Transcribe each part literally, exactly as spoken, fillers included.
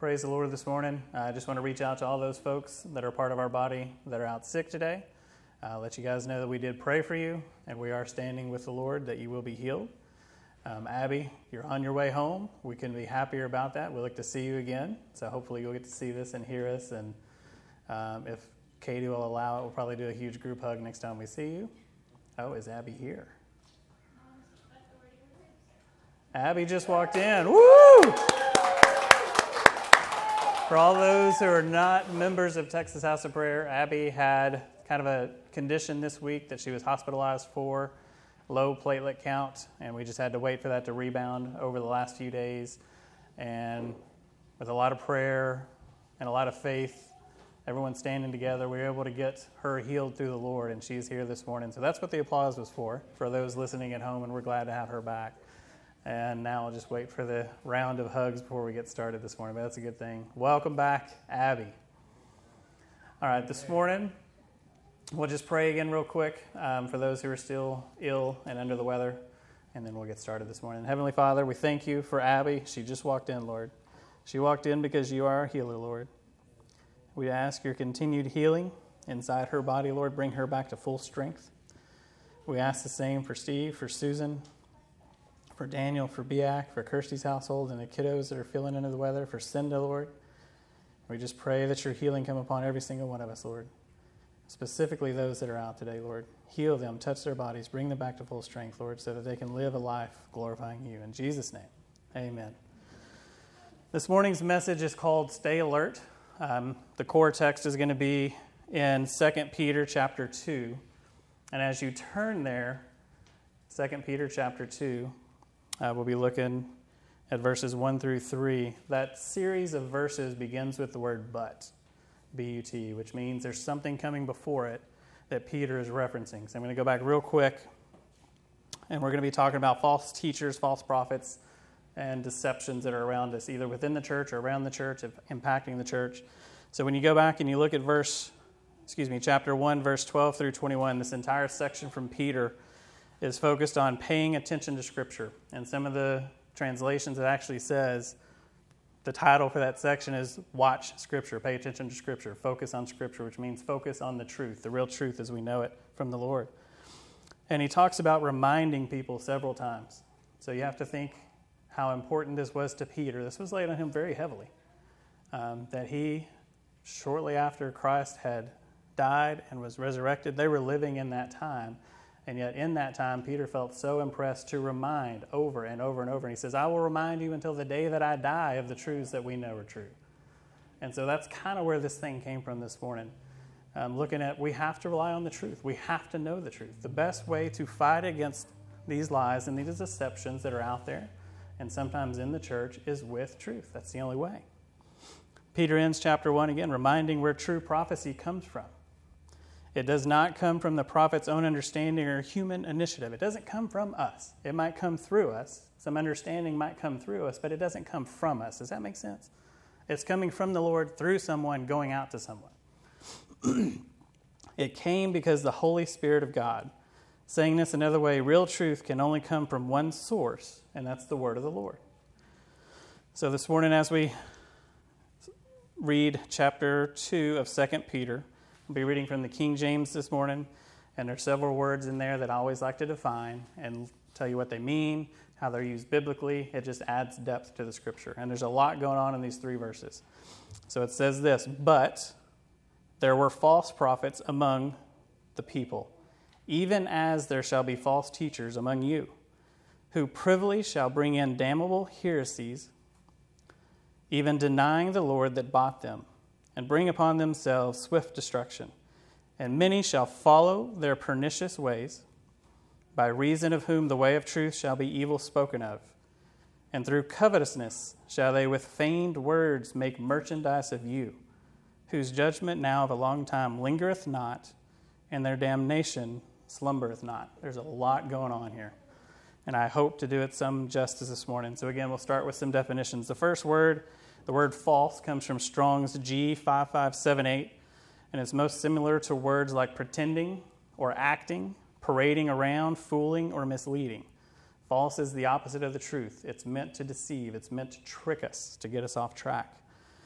Praise the Lord this morning. I just want to reach out to all those folks that are part of our body that are out sick today. Uh, let you guys know that we did pray for you, and we are standing with the Lord that you will be healed. Um, Abby, you're on your way home. We couldn't be happier about that. We look to see you again, so hopefully you'll get to see this and hear us. And um, if Katie will allow it, we'll probably do a huge group hug next time we see you. Oh, is Abby here? Abby just walked in. Woo! For all those who are not members of Texas House of Prayer, Abby had kind of a condition this week that she was hospitalized for, low platelet count, and we just had to wait for that to rebound over the last few days. And with a lot of prayer and a lot of faith, everyone standing together, we were able to get her healed through the Lord, and she's here this morning. So that's what the applause was for, for those listening at home, and we're glad to have her back. And now I'll just wait for the round of hugs before we get started this morning, but that's a good thing. Welcome back, Abby. All right, this morning, we'll just pray again real quick um, for those who are still ill and under the weather, and then we'll get started this morning. Heavenly Father, we thank you for Abby. She just walked in, Lord. She walked in because you are a healer, Lord. We ask your continued healing inside her body, Lord. Bring her back to full strength. We ask the same for Steve, for Susan, for Daniel, for Biak, for Kirsty's household, and the kiddos that are feeling under the weather, for Cinda, Lord. We just pray that your healing come upon every single one of us, Lord. Specifically those that are out today, Lord. Heal them, touch their bodies, bring them back to full strength, Lord, so that they can live a life glorifying you. In Jesus' name, amen. This morning's message is called Stay Alert. Um, the core text is going to be in Second Peter chapter two. And as you turn there, Second Peter chapter two, Uh, we'll be looking at verses one through three. That series of verses begins with the word but, B U T, which means there's something coming before it that Peter is referencing. So I'm going to go back real quick, and we're going to be talking about false teachers, false prophets, and deceptions that are around us, either within the church or around the church, impacting the church. So when you go back and you look at verse, excuse me, chapter one, verse twelve through twenty-one, this entire section from Peter is focused on paying attention to Scripture. And some of the translations, it actually says, the title for that section is Watch Scripture, pay attention to Scripture, focus on Scripture, which means focus on the truth, the real truth as we know it from the Lord. And he talks about reminding people several times. So you have to think how important this was to Peter. This was laid on him very heavily. Um, that he, shortly after Christ had died and was resurrected, they were living in that time. And yet in that time, Peter felt so impressed to remind over and over and over. And he says, I will remind you until the day that I die of the truths that we know are true. And so that's kind of where this thing came from this morning. Um, looking at, we have to rely on the truth. We have to know the truth. The best way to fight against these lies and these deceptions that are out there, and sometimes in the church, is with truth. That's the only way. Peter ends chapter one again, reminding where true prophecy comes from. It does not come from the prophet's own understanding or human initiative. It doesn't come from us. It might come through us. Some understanding might come through us, but it doesn't come from us. Does that make sense? It's coming from the Lord through someone going out to someone. It came because the Holy Spirit of God. Saying this another way, real truth can only come from one source, and that's the word of the Lord. So this morning as we read chapter two of Second Peter, I'll be reading from the King James this morning, and there's several words in there that I always like to define and tell you what they mean, how they're used biblically. It just adds depth to the Scripture, and there's a lot going on in these three verses. So it says this, but there were false prophets among the people, even as there shall be false teachers among you, who privily shall bring in damnable heresies, even denying the Lord that bought them, and bring upon themselves swift destruction. And many shall follow their pernicious ways, by reason of whom the way of truth shall be evil spoken of. And through covetousness shall they with feigned words make merchandise of you, whose judgment now of a long time lingereth not, and their damnation slumbereth not. There's a lot going on here, and I hope to do it some justice this morning. So again, we'll start with some definitions. The first word, the word false, comes from Strong's G five five seven eight, and it's most similar to words like pretending or acting, parading around, fooling, or misleading. False is the opposite of the truth. It's meant to deceive. It's meant to trick us, to get us off track.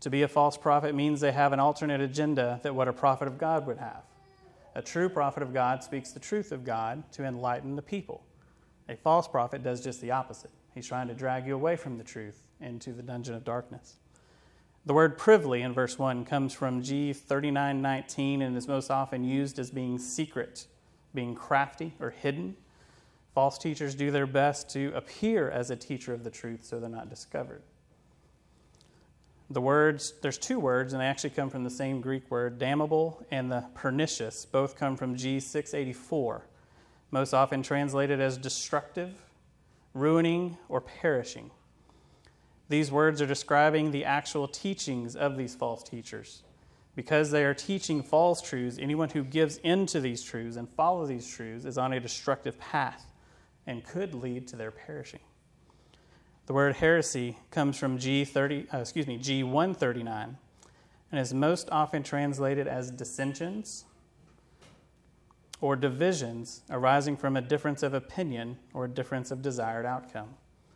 To be a false prophet means they have an alternate agenda than what a prophet of God would have. A true prophet of God speaks the truth of God to enlighten the people. A false prophet does just the opposite. He's trying to drag you away from the truth into the dungeon of darkness. The word privily in verse one comes from G thirty-nine nineteen and is most often used as being secret, being crafty or hidden. False teachers do their best to appear as a teacher of the truth so they're not discovered. The words, there's two words, and they actually come from the same Greek word. Damnable and the pernicious both come from G six eighty-four, most often translated as destructive, ruining, or perishing. These words are describing the actual teachings of these false teachers. Because they are teaching false truths, anyone who gives into these truths and follows these truths is on a destructive path and could lead to their perishing. The word heresy comes from G thirty, uh, excuse me, G one thirty-nine, and is most often translated as dissensions or divisions arising from a difference of opinion or a difference of desired outcome.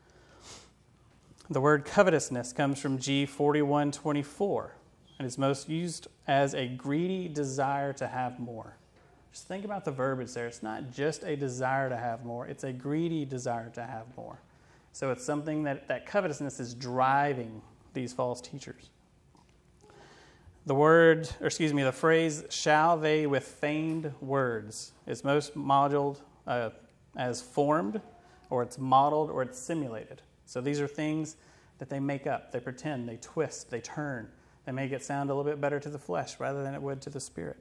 The word covetousness comes from G forty-one twenty-four and is most used as a greedy desire to have more. Just think about the verbiage there. It's not just a desire to have more, it's a greedy desire to have more. So it's something that, that covetousness is driving these false teachers. The word, or excuse me, the phrase, shall they with feigned words, is most modeled uh, as formed, or it's modeled, or it's simulated. So these are things that they make up, they pretend, they twist, they turn. They make it sound a little bit better to the flesh rather than it would to the spirit.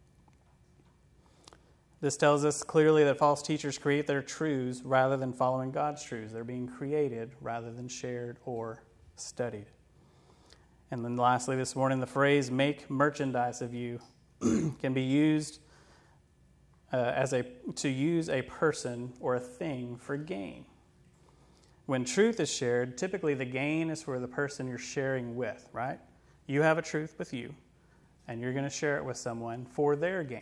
This tells us clearly that false teachers create their truths rather than following God's truths. They're being created rather than shared or studied. And then lastly this morning, the phrase, make merchandise of you, can be used uh, as a to use a person or a thing for gain. When truth is shared, typically the gain is for the person you're sharing with, right? You have a truth with you, and you're going to share it with someone for their gain.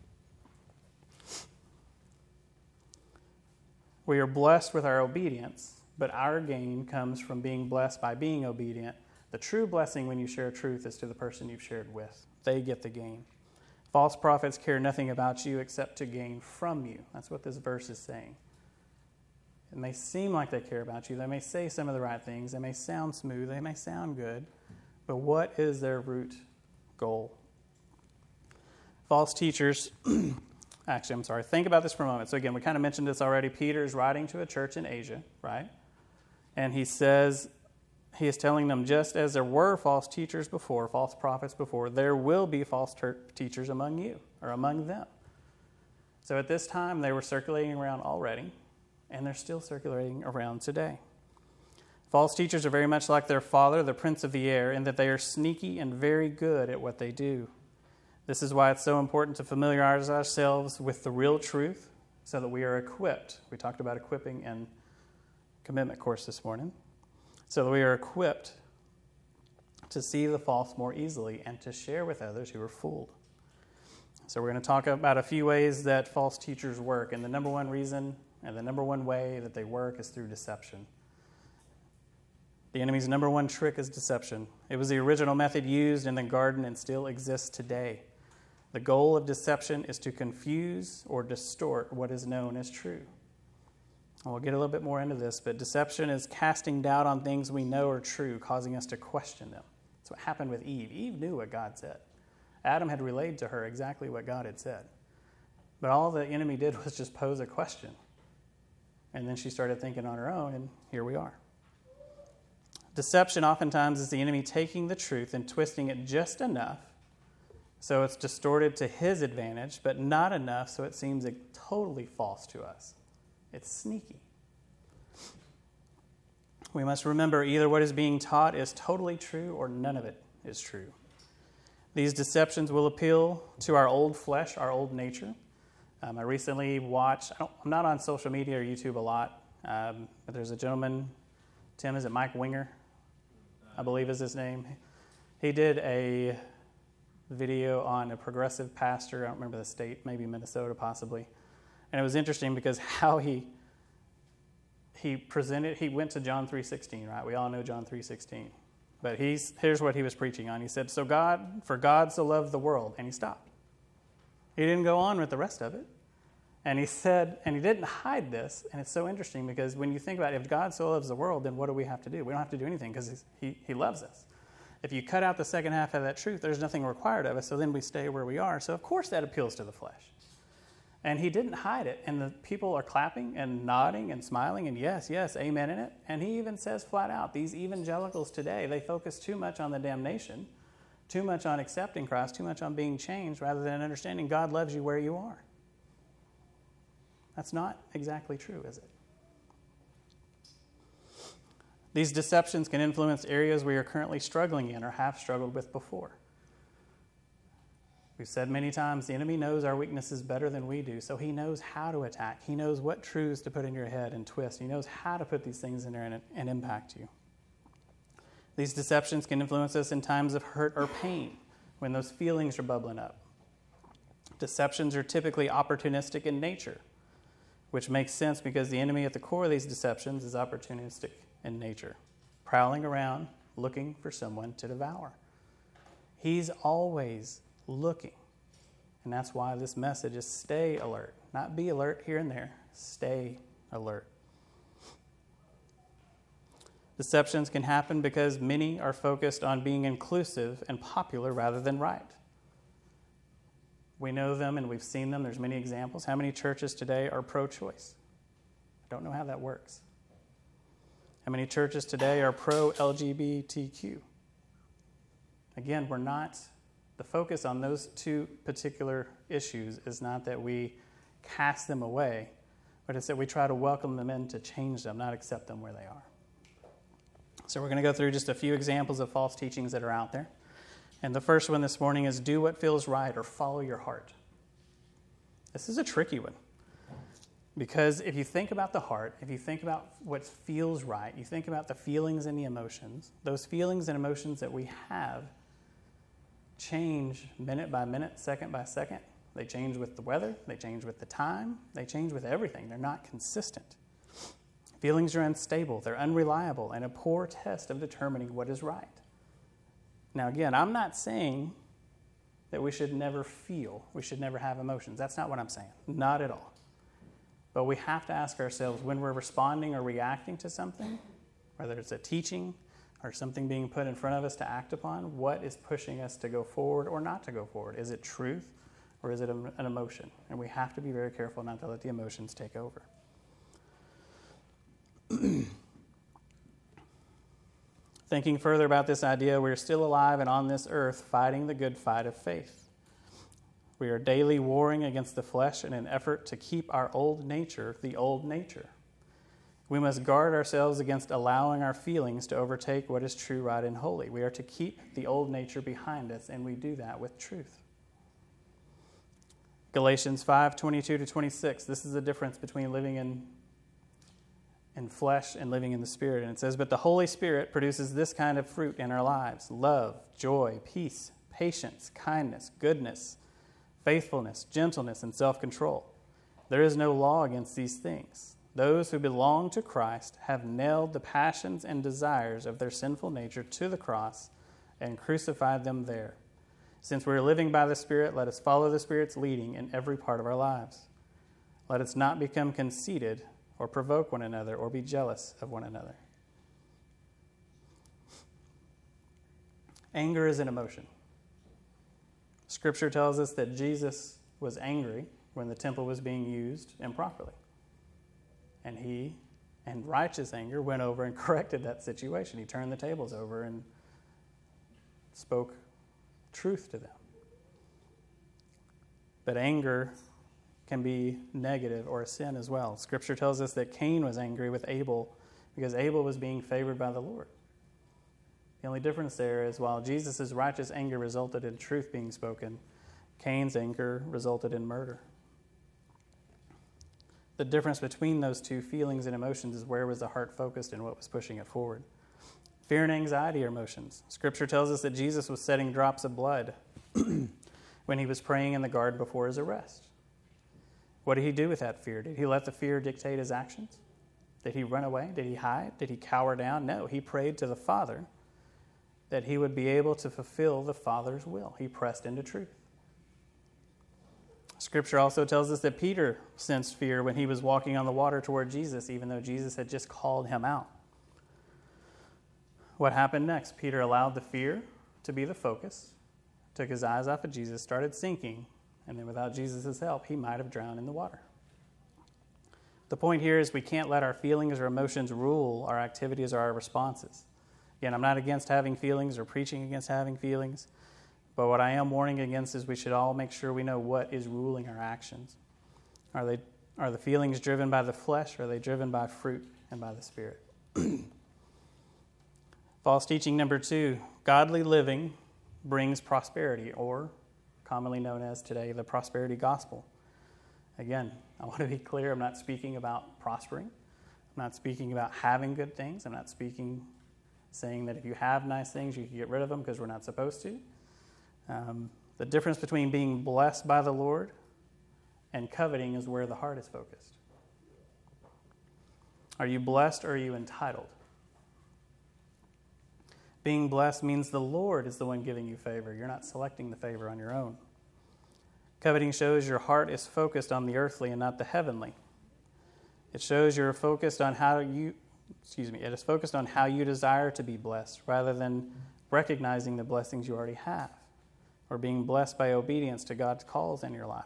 We are blessed with our obedience, but our gain comes from being blessed by being obedient. The true blessing when you share truth is to the person you've shared with. They get the gain. False prophets care nothing about you except to gain from you. That's what this verse is saying. It may seem like they care about you. They may say some of the right things. They may sound smooth. They may sound good. But what is their root goal? False teachers... Actually, I'm sorry. Think about this for a moment. So again, we kind of mentioned this already. Peter is writing to a church in Asia, right? And he says, he is telling them, just as there were false teachers before, false prophets before, there will be false ter- teachers among you, or among them. So at this time, they were circulating around already, and they're still circulating around today. False teachers are very much like their father, the prince of the air, in that they are sneaky and very good at what they do. This is why it's so important to familiarize ourselves with the real truth so that we are equipped. We talked about equipping in commitment course this morning. So that we are equipped to see the false more easily and to share with others who are fooled. So we're going to talk about a few ways that false teachers work. And the number one reason and the number one way that they work is through deception. The enemy's number one trick is deception. It was the original method used in the garden and still exists today. The goal of deception is to confuse or distort what is known as true. And we'll get a little bit more into this, but deception is casting doubt on things we know are true, causing us to question them. That's what happened with Eve. Eve knew what God said. Adam had relayed to her exactly what God had said. But all the enemy did was just pose a question. And then she started thinking on her own, and here we are. Deception oftentimes is the enemy taking the truth and twisting it just enough so it's distorted to his advantage, but not enough so it seems totally false to us. It's sneaky. We must remember either what is being taught is totally true or none of it is true. These deceptions will appeal to our old flesh, our old nature. Um, I recently watched, I don't, I'm not on social media or YouTube a lot, um, but there's a gentleman, Tim, is it Mike Winger? I believe is his name. He did a video on a progressive pastor. I don't remember the state, maybe Minnesota possibly. And it was interesting because how he he presented, he went to John three sixteen, right? We all know John three sixteen. But he's, here's what he was preaching on. He said, so God, for God so loved the world, and he stopped. He didn't go on with the rest of it. And he said, and he didn't hide this, and it's so interesting because when you think about it, if God so loves the world, then what do we have to do? We don't have to do anything because he, he loves us. If you cut out the second half of that truth, there's nothing required of us, so then we stay where we are. So of course that appeals to the flesh. And he didn't hide it, and the people are clapping and nodding and smiling, and yes, yes, amen in it. And he even says flat out, these evangelicals today, they focus too much on the damnation, too much on accepting Christ, too much on being changed, rather than understanding God loves you where you are. That's not exactly true, is it? These deceptions can influence areas we are currently struggling in or have struggled with before. We've said many times, the enemy knows our weaknesses better than we do, so he knows how to attack. He knows what truths to put in your head and twist. He knows how to put these things in there and, and impact you. These deceptions can influence us in times of hurt or pain, when those feelings are bubbling up. Deceptions are typically opportunistic in nature, which makes sense because the enemy at the core of these deceptions is opportunistic in nature, prowling around looking for someone to devour. He's always looking. And that's why this message is stay alert. Not be alert here and there. Stay alert. Deceptions can happen because many are focused on being inclusive and popular rather than right. We know them and we've seen them. There's many examples. How many churches today are pro-choice? I don't know how that works. How many churches today are pro-L G B T Q? Again, we're not... The focus on those two particular issues is not that we cast them away, but it's that we try to welcome them in to change them, not accept them where they are. So we're going to go through just a few examples of false teachings that are out there. And the first one this morning is do what feels right or follow your heart. This is a tricky one. Because if you think about the heart, if you think about what feels right, you think about the feelings and the emotions, those feelings and emotions that we have change minute by minute, second by second. They change with the weather. They change with the time. They change with everything. They're not consistent. Feelings are unstable. They're unreliable and a poor test of determining what is right. Now, again, I'm not saying that we should never feel. We should never have emotions. That's not what I'm saying. Not at all. But we have to ask ourselves when we're responding or reacting to something, whether it's a teaching, or something being put in front of us to act upon, what is pushing us to go forward or not to go forward? Is it truth or is it an emotion? And we have to be very careful not to let the emotions take over. Thinking further about this idea, we are still alive and on this earth fighting the good fight of faith. We are daily warring against the flesh in an effort to keep our old nature the old nature. We must guard ourselves against allowing our feelings to overtake what is true, right, and holy. We are to keep the old nature behind us, and we do that with truth. Galatians five, twenty-two to twenty-six. This is the difference between living in, in flesh and living in the Spirit. And it says, but the Holy Spirit produces this kind of fruit in our lives: love, joy, peace, patience, kindness, goodness, faithfulness, gentleness, and self-control. There is no law against these things. Those who belong to Christ have nailed the passions and desires of their sinful nature to the cross and crucified them there. Since we are living by the Spirit, let us follow the Spirit's leading in every part of our lives. Let us not become conceited or provoke one another or be jealous of one another. Anger is an emotion. Scripture tells us that Jesus was angry when the temple was being used improperly. And he, in righteous anger, went over and corrected that situation. He turned the tables over and spoke truth to them. But anger can be negative or a sin as well. Scripture tells us that Cain was angry with Abel because Abel was being favored by the Lord. The only difference there is while Jesus' righteous anger resulted in truth being spoken, Cain's anger resulted in murder. The difference between those two feelings and emotions is where was the heart focused and what was pushing it forward. Fear and anxiety are emotions. Scripture tells us that Jesus was shedding drops of blood when he was praying in the garden before his arrest. What did he do with that fear? Did he let the fear dictate his actions? Did he run away? Did he hide? Did he cower down? No, he prayed to the Father that he would be able to fulfill the Father's will. He pressed into truth. Scripture also tells us that Peter sensed fear when he was walking on the water toward Jesus, even though Jesus had just called him out. What happened next? Peter allowed the fear to be the focus, took his eyes off of Jesus, started sinking, and then without Jesus' help, he might have drowned in the water. The point here is we can't let our feelings or emotions rule our activities or our responses. Again, I'm not against having feelings or preaching against having feelings, but what I am warning against is we should all make sure we know what is ruling our actions. Are they are the feelings driven by the flesh, or are they driven by fruit and by the Spirit? False teaching number two, godly living brings prosperity, or commonly known as today the prosperity gospel. Again, I want to be clear, I'm not speaking about prospering. I'm not speaking about having good things. I'm not speaking, saying that if you have nice things, you can get rid of them because we're not supposed to. Um, the difference between being blessed by the Lord and coveting is where the heart is focused. Are you blessed or are you entitled? Being blessed means the Lord is the one giving you favor. You're not selecting the favor on your own. Coveting shows your heart is focused on the earthly and not the heavenly. It shows you're focused on how you, excuse me, it is focused on how you desire to be blessed rather than recognizing the blessings you already have or being blessed by obedience to God's calls in your life.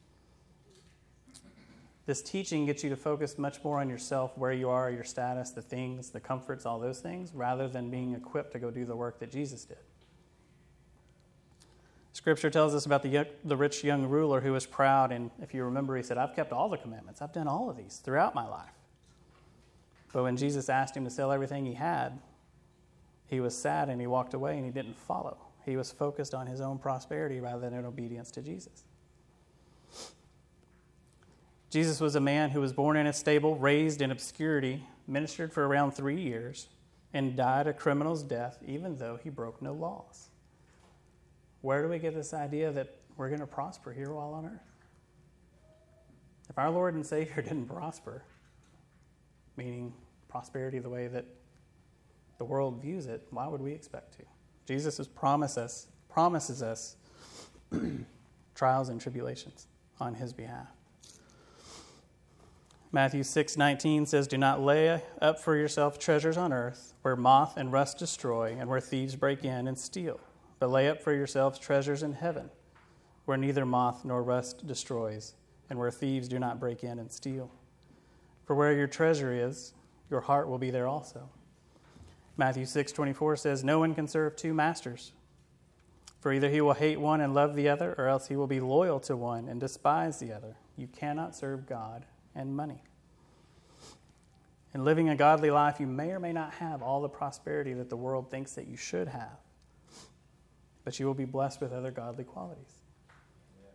This teaching gets you to focus much more on yourself, where you are, your status, the things, the comforts, all those things, rather than being equipped to go do the work that Jesus did. Scripture tells us about the, young, the rich young ruler who was proud, and if you remember, he said, I've kept all the commandments. I've done all of these throughout my life. But when Jesus asked him to sell everything he had, he was sad and he walked away and he didn't follow. He was focused on his own prosperity rather than in obedience to Jesus. Jesus was a man who was born in a stable, raised in obscurity, ministered for around three years, and died a criminal's death, even though he broke no laws. Where do we get this idea that we're going to prosper here while on earth? If our Lord and Savior didn't prosper, meaning prosperity the way that the world views it, why would we expect to? Jesus has promised us, promises us trials and tribulations on his behalf. Matthew six nineteen says, do not lay up for yourself treasures on earth, where moth and rust destroy, and where thieves break in and steal. But lay up for yourselves treasures in heaven, where neither moth nor rust destroys, and where thieves do not break in and steal. For where your treasure is, your heart will be there also. Matthew six twenty-four says, no one can serve two masters, for either he will hate one and love the other, or else he will be loyal to one and despise the other. You cannot serve God and money. In living a godly life, you may or may not have all the prosperity that the world thinks that you should have, but you will be blessed with other godly qualities. Yeah.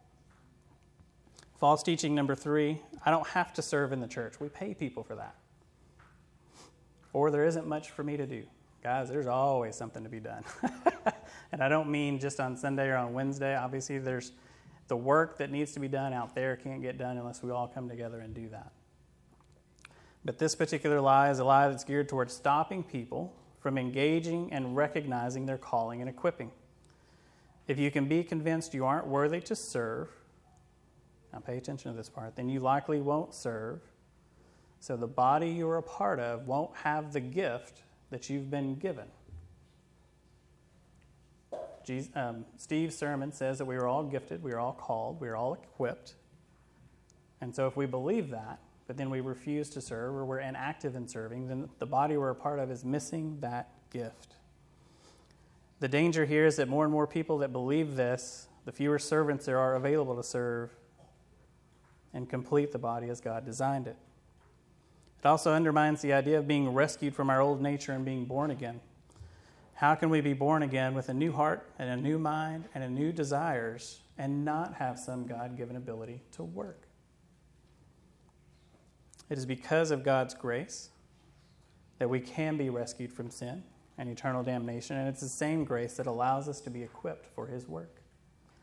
False teaching number three, I don't have to serve in the church. We pay people for that. Or there isn't much for me to do. Guys, there's always something to be done. And I don't mean just on Sunday or on Wednesday. Obviously, there's the work that needs to be done out there can't get done unless we all come together and do that. But this particular lie is a lie that's geared towards stopping people from engaging and recognizing their calling and equipping. If you can be convinced you aren't worthy to serve, now pay attention to this part, then you likely won't serve. So the body you're a part of won't have the gift that you've been given. Jesus, um, Steve's sermon says that we are all gifted, we are all called, we are all equipped. And so if we believe that, but then we refuse to serve or we're inactive in serving, then the body we're a part of is missing that gift. The danger here is that more and more people that believe this, the fewer servants there are available to serve and complete the body as God designed it. It also undermines the idea of being rescued from our old nature and being born again. How can we be born again with a new heart and a new mind and a new desires and not have some God-given ability to work? It is because of God's grace that we can be rescued from sin and eternal damnation, and it's the same grace that allows us to be equipped for his work.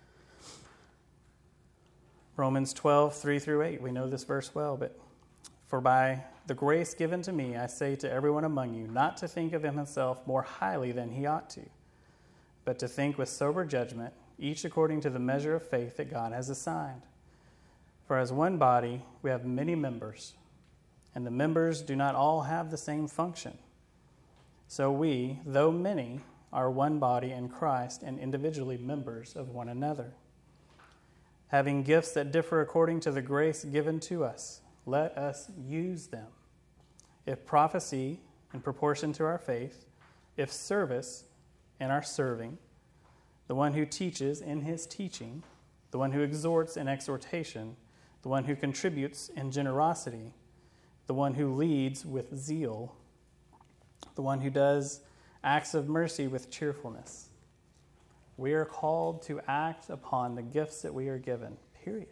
Romans twelve, three through eight, we know this verse well, but For by the grace given to me, I say to everyone among you, not to think of himself more highly than he ought to, but to think with sober judgment, each according to the measure of faith that God has assigned. For as one body, we have many members, and the members do not all have the same function. So we, though many, are one body in Christ and individually members of one another. Having gifts that differ according to the grace given to us, let us use them. If prophecy, in proportion to our faith, if service, in our serving, the one who teaches in his teaching, the one who exhorts in exhortation, the one who contributes in generosity, the one who leads with zeal, the one who does acts of mercy with cheerfulness. We are called to act upon the gifts that we are given, period.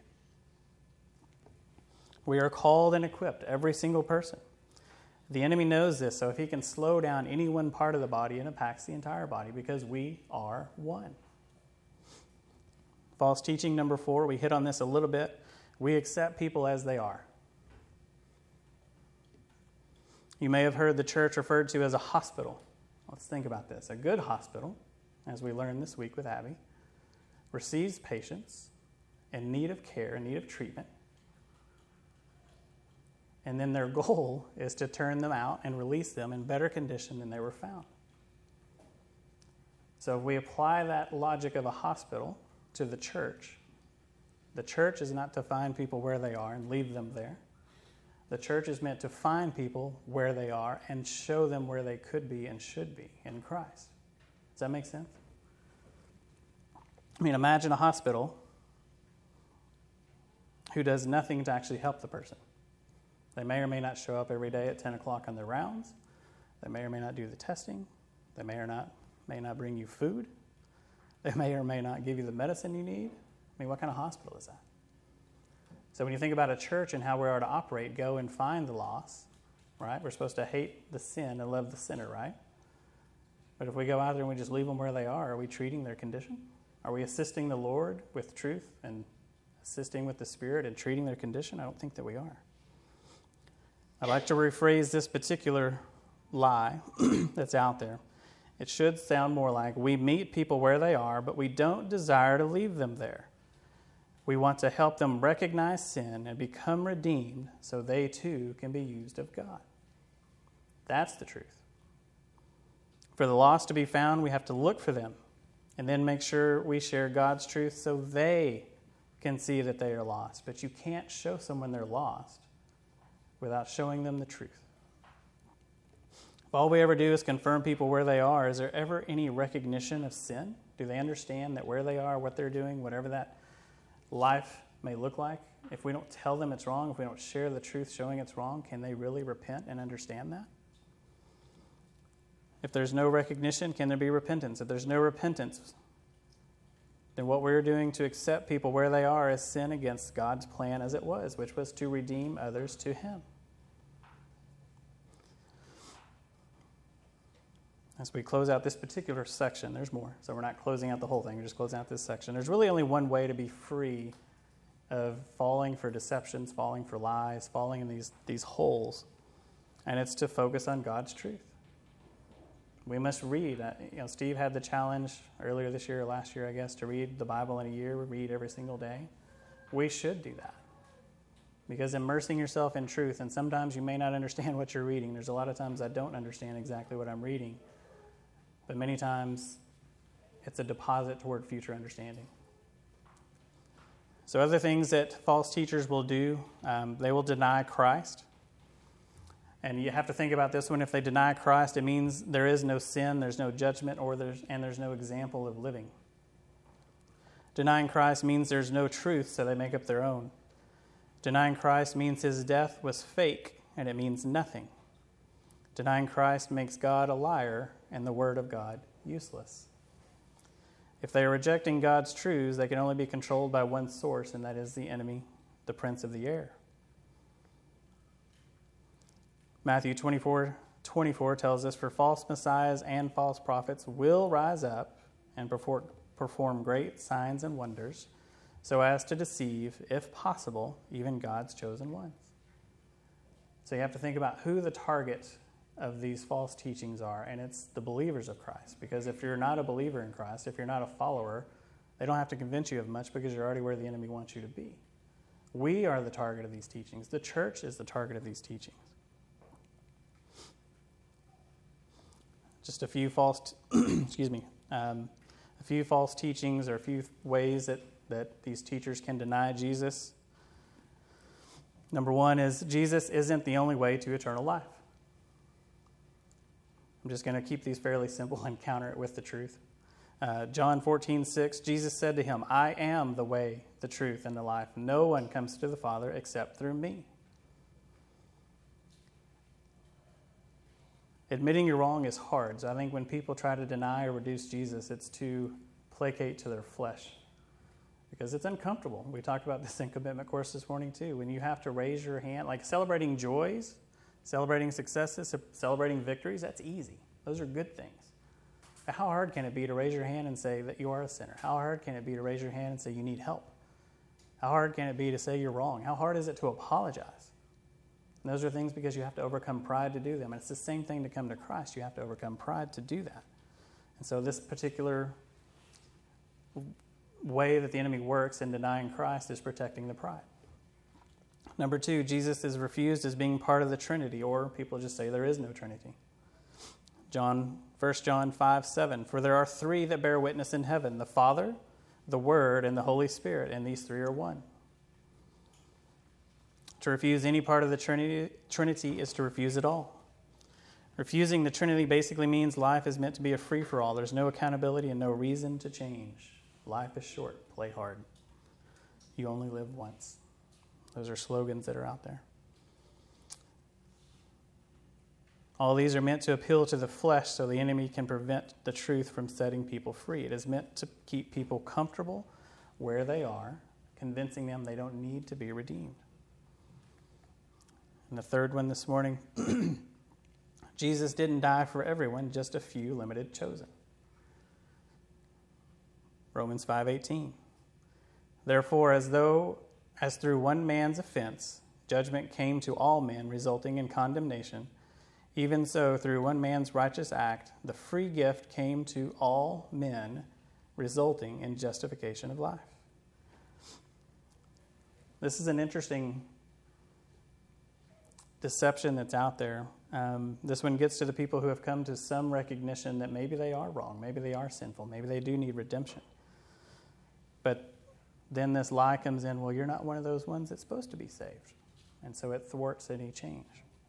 We are called and equipped, every single person. The enemy knows this, so if he can slow down any one part of the body, it impacts the entire body because we are one. False teaching number four, we hit on this a little bit. We accept people as they are. You may have heard the church referred to as a hospital. Let's think about this. A good hospital, as we learned this week with Abby, receives patients in need of care, in need of treatment, and then their goal is to turn them out and release them in better condition than they were found. So if we apply that logic of a hospital to the church, the church is not to find people where they are and leave them there. The church is meant to find people where they are and show them where they could be and should be in Christ. Does that make sense? I mean, imagine a hospital who does nothing to actually help the person. They may or may not show up every day at ten o'clock on their rounds. They may or may not do the testing. They may or not may not bring you food. They may or may not give you the medicine you need. I mean, what kind of hospital is that? So when you think about a church and how we are to operate, go and find the lost, right? We're supposed to hate the sin and love the sinner, right? But if we go out there and we just leave them where they are, are we treating their condition? Are we assisting the Lord with truth and assisting with the Spirit and treating their condition? I don't think that we are. I'd like to rephrase this particular lie that's out there. It should sound more like, we meet people where they are, but we don't desire to leave them there. We want to help them recognize sin and become redeemed so they too can be used of God. That's the truth. For the lost to be found, we have to look for them and then make sure we share God's truth so they can see that they are lost. But you can't show someone they're lost without showing them the truth. If all we ever do is confirm people where they are, is there ever any recognition of sin? Do they understand that where they are, what they're doing, whatever that life may look like? If we don't tell them it's wrong, if we don't share the truth showing it's wrong, can they really repent and understand that? If there's no recognition, can there be repentance? If there's no repentance, then what we're doing to accept people where they are is sin against God's plan as it was, which was to redeem others to Him. As we close out this particular section, there's more, so we're not closing out the whole thing, we're just closing out this section. There's really only one way to be free of falling for deceptions, falling for lies, falling in these, these holes, and it's to focus on God's truth. We must read. You know, Steve had the challenge earlier this year or last year, I guess, to read the Bible in a year, read every single day. We should do that. Because immersing yourself in truth, and sometimes you may not understand what you're reading. There's a lot of times I don't understand exactly what I'm reading. But many times it's a deposit toward future understanding. So other things that false teachers will do, um, they will deny Christ. And you have to think about this one. If they deny Christ, it means there is no sin, there's no judgment, or there's and there's no example of living. Denying Christ means there's no truth, so they make up their own. Denying Christ means his death was fake, and it means nothing. Denying Christ makes God a liar and the word of God useless. If they are rejecting God's truths, they can only be controlled by one source, and that is the enemy, the prince of the air. Matthew twenty-four twenty-four tells us, for false messiahs and false prophets will rise up and perform, perform great signs and wonders, so as to deceive, if possible, even God's chosen ones. So you have to think about who the target of these false teachings are, and it's the believers of Christ. Because if you're not a believer in Christ, if you're not a follower, they don't have to convince you of much because you're already where the enemy wants you to be. We are the target of these teachings. The church is the target of these teachings. Just a few false, t- excuse me, um, a few false teachings or a few ways that, that these teachers can deny Jesus. Number one is Jesus isn't the only way to eternal life. I'm just going to keep these fairly simple and counter it with the truth. Uh, John fourteen six, Jesus said to him, I am the way, the truth, and the life. No one comes to the Father except through me. Admitting you're wrong is hard. So I think when people try to deny or reduce Jesus, it's to placate to their flesh. Because it's uncomfortable. We talked about this in commitment course this morning too. When you have to raise your hand, like celebrating joys, celebrating successes, celebrating victories, that's easy. Those are good things. But how hard can it be to raise your hand and say that you are a sinner? How hard can it be to raise your hand and say you need help? How hard can it be to say you're wrong? How hard is it to apologize? And those are things because you have to overcome pride to do them. And it's the same thing to come to Christ. You have to overcome pride to do that. And so this particular way that the enemy works in denying Christ is protecting the pride. Number two, Jesus is refused as being part of the Trinity, or people just say there is no Trinity. John, First John five seven, for there are three that bear witness in heaven, the Father, the Word, and the Holy Spirit, and these three are one. To refuse any part of the Trinity, Trinity is to refuse it all. Refusing the Trinity basically means life is meant to be a free-for-all. There's no accountability and no reason to change. Life is short, play hard. You only live once. Those are slogans that are out there. All these are meant to appeal to the flesh so the enemy can prevent the truth from setting people free. It is meant to keep people comfortable where they are, convincing them they don't need to be redeemed. And the third one this morning, Jesus didn't die for everyone, just a few limited chosen. Romans five eighteen. Therefore, as though as through one man's offense judgment came to all men, resulting in condemnation, even so through one man's righteous act the free gift came to all men, resulting in justification of life. This is an interesting deception that's out there. Um, this one gets to the people who have come to some recognition that maybe they are wrong, maybe they are sinful, maybe they do need redemption. But then this lie comes in, well, you're not one of those ones that's supposed to be saved. And so it thwarts any change.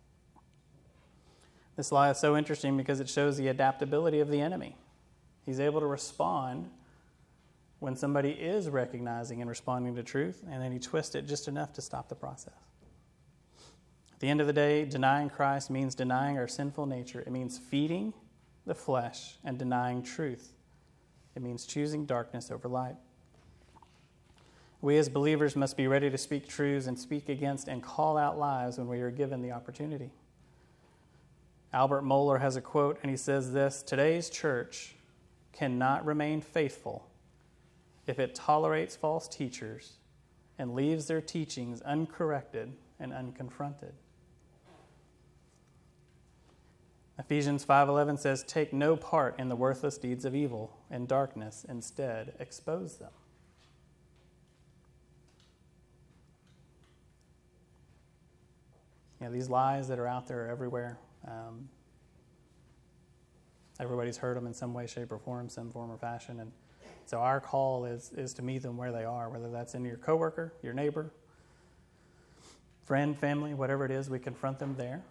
This lie is so interesting because it shows the adaptability of the enemy. He's able to respond when somebody is recognizing and responding to truth, and then he twists it just enough to stop the process. At the end of the day, denying Christ means denying our sinful nature. It means feeding the flesh and denying truth. It means choosing darkness over light. We as believers must be ready to speak truths and speak against and call out lies when we are given the opportunity. Albert Mohler has a quote, and he says this: today's church cannot remain faithful if it tolerates false teachers and leaves their teachings uncorrected and unconfronted. Ephesians five eleven says, take no part in the worthless deeds of evil and darkness. Instead, expose them. You know, these lies that are out there are everywhere. Um, everybody's heard them in some way, shape, or form, some form or fashion. And so our call is, is to meet them where they are, whether that's in your coworker, your neighbor, friend, family, whatever it is, we confront them there.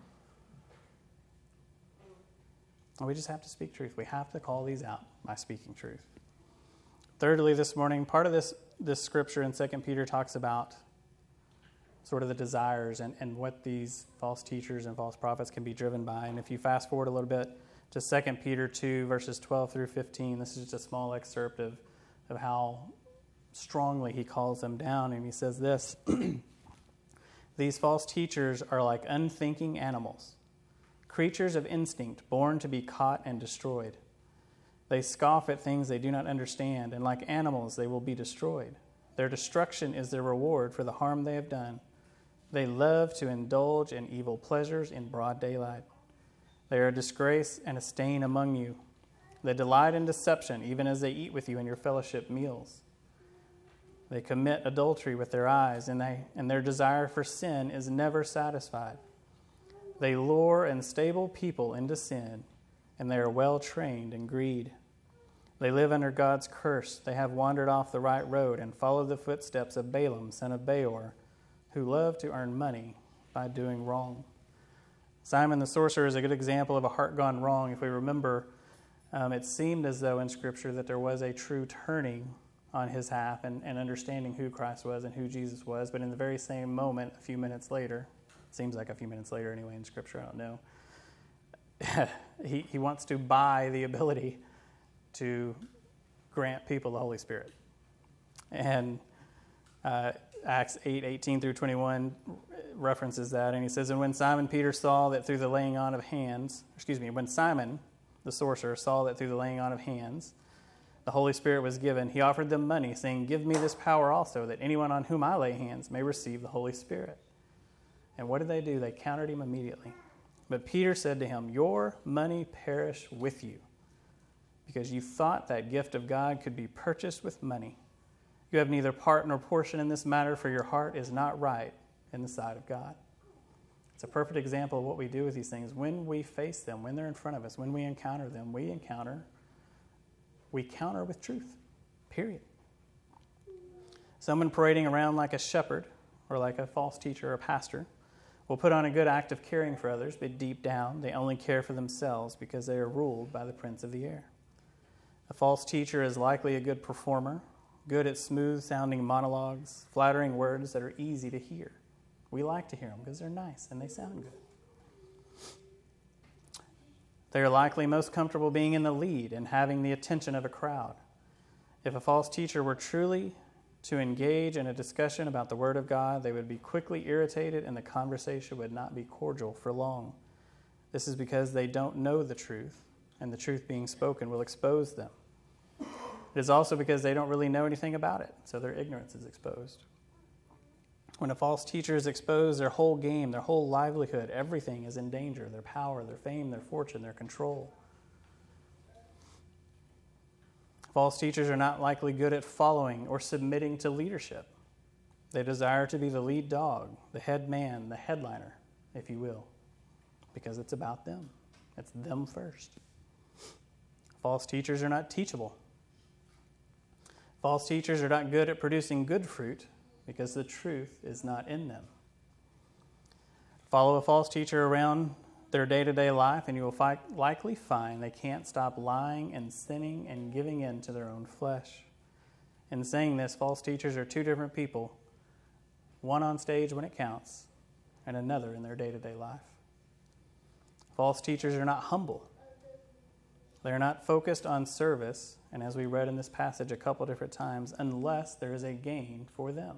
And we just have to speak truth. We have to call these out by speaking truth. Thirdly, this morning, part of this, this scripture in Second Peter talks about sort of the desires and, and what these false teachers and false prophets can be driven by. And if you fast forward a little bit to Second Peter two, verses twelve through fifteen, this is just a small excerpt of, of how strongly he calls them down. And he says this: these false teachers are like unthinking animals, creatures of instinct, born to be caught and destroyed. They scoff at things they do not understand, and like animals they will be destroyed. Their destruction is their reward for the harm they have done. They love to indulge in evil pleasures in broad daylight. They are a disgrace and a stain among you. They delight in deception, even as they eat with you in your fellowship meals. They commit adultery with their eyes, and, they, and their desire for sin is never satisfied. They lure unstable people into sin, and they are well trained in greed. They live under God's curse. They have wandered off the right road and followed the footsteps of Balaam, son of Beor, who loved to earn money by doing wrong. Simon the sorcerer is a good example of a heart gone wrong. If we remember, um, it seemed as though in Scripture that there was a true turning on his half and, and understanding who Christ was and who Jesus was. But in the very same moment, a few minutes later, seems like a few minutes later anyway in Scripture, I don't know, he, he wants to buy the ability to grant people the Holy Spirit. And uh, Acts eight, eighteen through twenty-one references that, and he says, and when Simon Peter saw that through the laying on of hands, excuse me, when Simon the sorcerer saw that through the laying on of hands the Holy Spirit was given, he offered them money, saying, give me this power also, that anyone on whom I lay hands may receive the Holy Spirit. And what did they do? They countered him immediately. But Peter said to him, your money perish with you, because you thought that gift of God could be purchased with money. You have neither part nor portion in this matter, for your heart is not right in the sight of God. It's a perfect example of what we do with these things. When we face them, when they're in front of us, when we encounter them, we encounter, we counter with truth, period. Someone parading around like a shepherd or like a false teacher or pastor will put on a good act of caring for others, but deep down they only care for themselves because they are ruled by the prince of the air. A false teacher is likely a good performer, good at smooth-sounding monologues, flattering words that are easy to hear. We like to hear them because they're nice and they sound good. They are likely most comfortable being in the lead and having the attention of a crowd. If a false teacher were truly to engage in a discussion about the Word of God, they would be quickly irritated and the conversation would not be cordial for long. This is because they don't know the truth, and the truth being spoken will expose them. It is also because they don't really know anything about it, so their ignorance is exposed. When a false teacher is exposed, their whole game, their whole livelihood, everything is in danger. Their power, their fame, their fortune, their control. False teachers are not likely good at following or submitting to leadership. They desire to be the lead dog, the head man, the headliner, if you will, because it's about them. It's them first. False teachers are not teachable. False teachers are not good at producing good fruit because the truth is not in them. Follow a false teacher around their day-to-day life, and you will fi- likely find they can't stop lying and sinning and giving in to their own flesh. In saying this, false teachers are two different people, one on stage when it counts, and another in their day-to-day life. False teachers are not humble. They are not focused on service, and as we read in this passage a couple different times, unless there is a gain for them.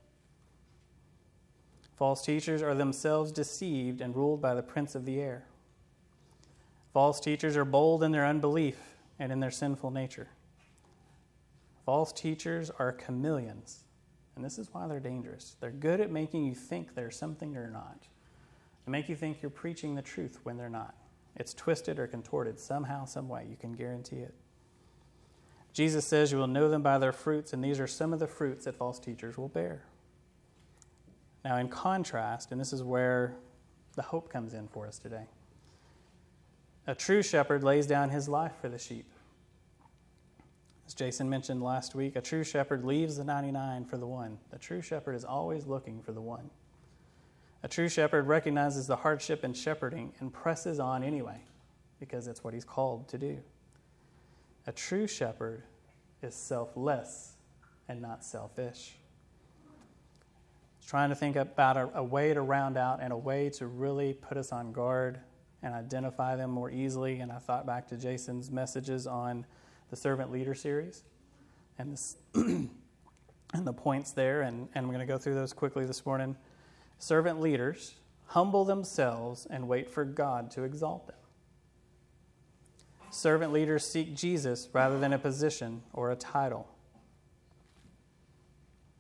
False teachers are themselves deceived and ruled by the prince of the air. False teachers are bold in their unbelief and in their sinful nature. False teachers are chameleons, and this is why they're dangerous. They're good at making you think they're something they're not. They make you think you're preaching the truth when they're not. It's twisted or contorted somehow, some way. You can guarantee it. Jesus says you will know them by their fruits, and these are some of the fruits that false teachers will bear. Now, in contrast, and this is where the hope comes in for us today, a true shepherd lays down his life for the sheep. As Jason mentioned last week, a true shepherd leaves the ninety-nine for the one. The true shepherd is always looking for the one. A true shepherd recognizes the hardship in shepherding and presses on anyway, because that's what he's called to do. A true shepherd is selfless and not selfish. Trying to think about a, a way to round out and a way to really put us on guard and identify them more easily. And I thought back to Jason's messages on the Servant Leader series and, this and the points there, and, and I'm going to go through those quickly this morning. Servant leaders humble themselves and wait for God to exalt them. Servant leaders seek Jesus rather than a position or a title.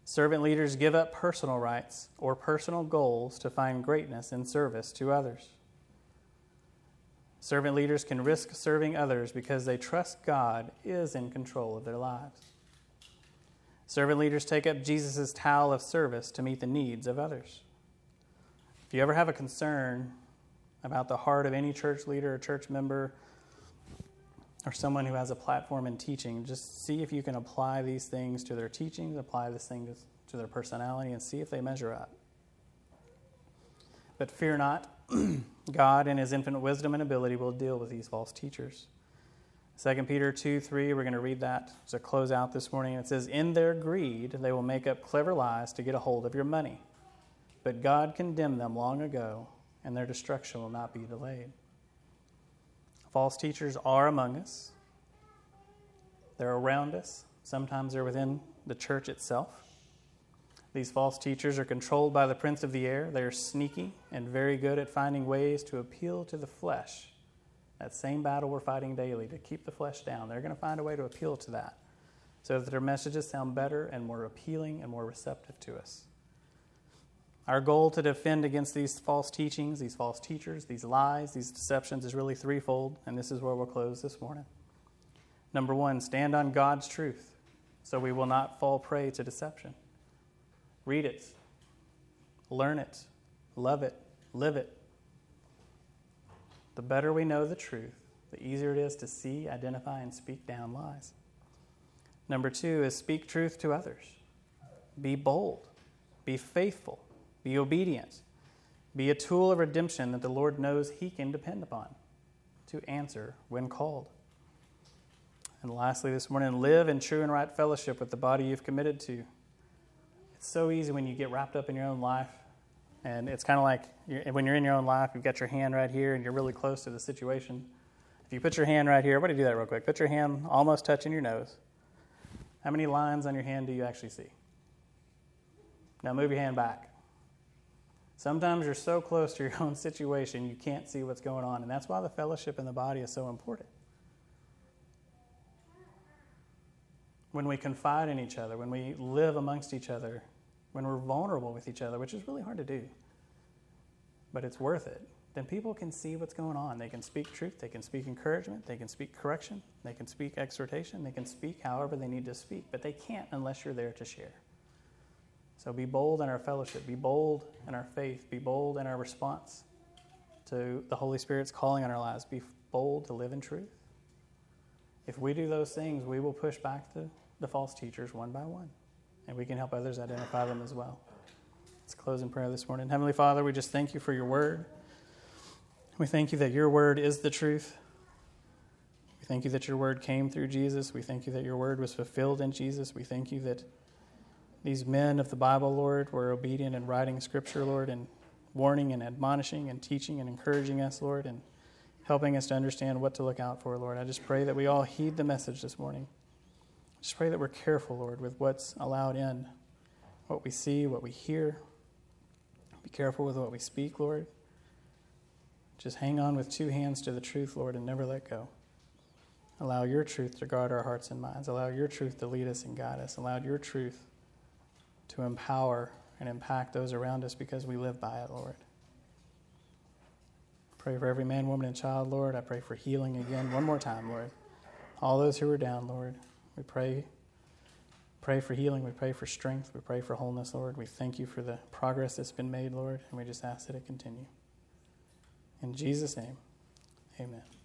Servant leaders give up personal rights or personal goals to find greatness in service to others. Servant leaders can risk serving others because they trust God is in control of their lives. Servant leaders take up Jesus' towel of service to meet the needs of others. If you ever have a concern about the heart of any church leader or church member or someone who has a platform in teaching, just see if you can apply these things to their teachings, apply this thing to, to their personality, and see if they measure up. But fear not, God in his infinite wisdom and ability will deal with these false teachers. Second Peter two three, we're going to read that as a close out this morning. It says, in their greed, they will make up clever lies to get a hold of your money. But God condemned them long ago, and their destruction will not be delayed. False teachers are among us. They're around us. Sometimes they're within the church itself. These false teachers are controlled by the prince of the air. They are sneaky and very good at finding ways to appeal to the flesh. That same battle we're fighting daily to keep the flesh down. They're going to find a way to appeal to that so that their messages sound better and more appealing and more receptive to us. Our goal to defend against these false teachings, these false teachers, these lies, these deceptions is really threefold, and this is where we'll close this morning. Number one, stand on God's truth so we will not fall prey to deception. Read it, learn it, love it, live it. The better we know the truth, the easier it is to see, identify, and speak down lies. Number two is speak truth to others. Be bold. Be faithful. Be obedient. Be a tool of redemption that the Lord knows he can depend upon to answer when called. And lastly this morning, live in true and right fellowship with the body you've committed to. It's so easy when you get wrapped up in your own life. And it's kind of like you're, when you're in your own life, you've got your hand right here and you're really close to the situation. If you put your hand right here, everybody do that real quick. Put your hand almost touching your nose. How many lines on your hand do you actually see? Now move your hand back. Sometimes you're so close to your own situation, you can't see what's going on. And that's why the fellowship in the body is so important. When we confide in each other, when we live amongst each other, when we're vulnerable with each other, which is really hard to do, but it's worth it, then people can see what's going on. They can speak truth, they can speak encouragement, they can speak correction, they can speak exhortation, they can speak however they need to speak, but they can't unless you're there to share. So be bold in our fellowship, be bold in our faith, be bold in our response to the Holy Spirit's calling on our lives, be bold to live in truth. If we do those things, we will push back the, the false teachers one by one. And we can help others identify them as well. Let's close in prayer this morning. Heavenly Father, we just thank you for your word. We thank you that your word is the truth. We thank you that your word came through Jesus. We thank you that your word was fulfilled in Jesus. We thank you that these men of the Bible, Lord, were obedient in writing scripture, Lord, and warning and admonishing and teaching and encouraging us, Lord, and helping us to understand what to look out for, Lord. I just pray that we all heed the message this morning. Just pray that we're careful, Lord, with what's allowed in, what we see, what we hear. Be careful with what we speak, Lord. Just hang on with two hands to the truth, Lord, and never let go. Allow your truth to guard our hearts and minds. Allow your truth to lead us and guide us. Allow your truth to empower and impact those around us because we live by it, Lord. Pray for every man, woman, and child, Lord. I pray for healing again one more time, Lord. All those who are down, Lord. We pray, pray for healing. We pray for strength. We pray for wholeness, Lord. We thank you for the progress that's been made, Lord, and we just ask that it continue. In Jesus' name, amen.